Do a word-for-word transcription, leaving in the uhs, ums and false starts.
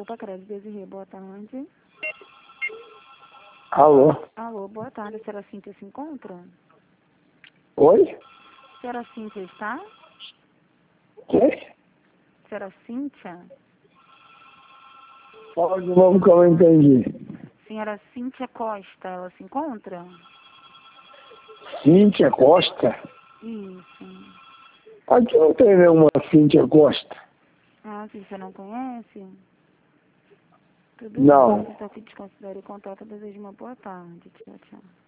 Copa Crédito Desirê, boa tarde. Alô? Alô, boa tarde. A senhora Cíntia se encontra? Oi? A senhora Cíntia está? Quê? A senhora Cíntia? Fala de novo que eu não entendi. Senhora Cíntia Costa, ela se encontra? Cíntia Costa? Isso. Aqui não tem nenhuma Cíntia Costa. Ah, se você não conhece? Tudo Não. bem, você está aqui desconsidere o contato. Eu desejo uma boa tarde. Tchau, tchau.